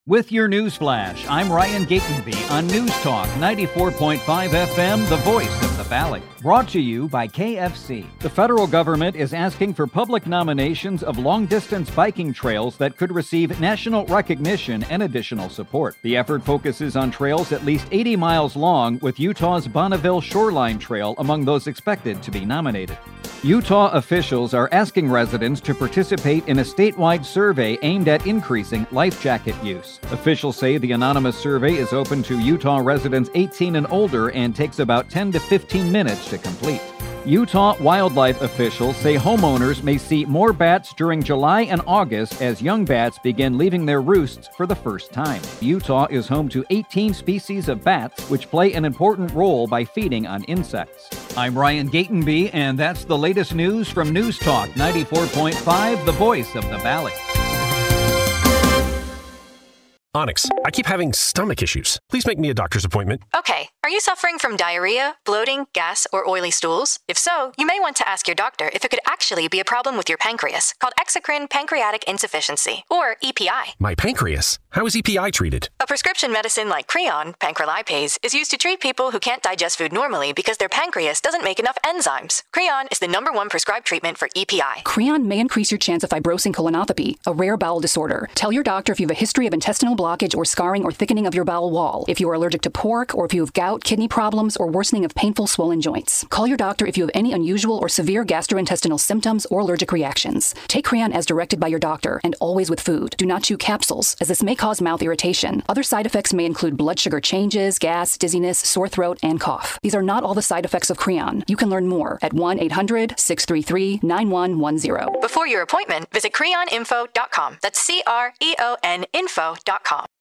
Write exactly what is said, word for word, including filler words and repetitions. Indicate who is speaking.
Speaker 1: With your news flash, I'm Ryan Gatenby on News Talk ninety-four point five F M, the voice of the Valley. Brought to you by K F C. The federal government is asking for public nominations of long-distance biking trails that could receive national recognition and additional support. The effort focuses on trails at least eighty miles long, with Utah's Bonneville Shoreline Trail among those expected to be nominated. Utah officials are asking residents to participate in a statewide survey aimed at increasing life jacket use. Officials say the anonymous survey is open to Utah residents eighteen and older and takes about ten to fifteen minutes to complete. Utah wildlife officials say homeowners may see more bats during July and August as young bats begin leaving their roosts for the first time. Utah is home to eighteen species of bats, which play an important role by feeding on insects. I'm Ryan Gatenby, and that's the latest news from News Talk ninety-four point five, the voice of the Valley.
Speaker 2: Onyx, I keep having stomach issues. Please make me a doctor's appointment.
Speaker 3: Okay, are you suffering from diarrhea, bloating, gas, or oily stools? If so, you may want to ask your doctor if it could actually be a problem with your pancreas, called exocrine pancreatic insufficiency, or E P I.
Speaker 2: My pancreas? How is E P I treated?
Speaker 3: A prescription medicine like Creon, pancrelipase, is used to treat people who can't digest food normally because their pancreas doesn't make enough enzymes. Creon is the number one prescribed treatment for E P I.
Speaker 4: Creon may increase your chance of fibrosing colonopathy, a rare bowel disorder. Tell your doctor if you have a history of intestinal blockage or scarring or thickening of your bowel wall, if you are allergic to pork, or if you have gout, kidney problems, or worsening of painful swollen joints. Call your doctor if you have any unusual or severe gastrointestinal symptoms or allergic reactions. Take Creon as directed by your doctor, and always with food. Do not chew capsules, as this may cause mouth irritation. Other side effects may include blood sugar changes, gas, dizziness, sore throat, and cough. These are not all the side effects of Creon. You can learn more at one eight hundred, six three three, nine one one zero.
Speaker 3: Before your appointment, visit creon info dot com. That's C R E O N info dot com.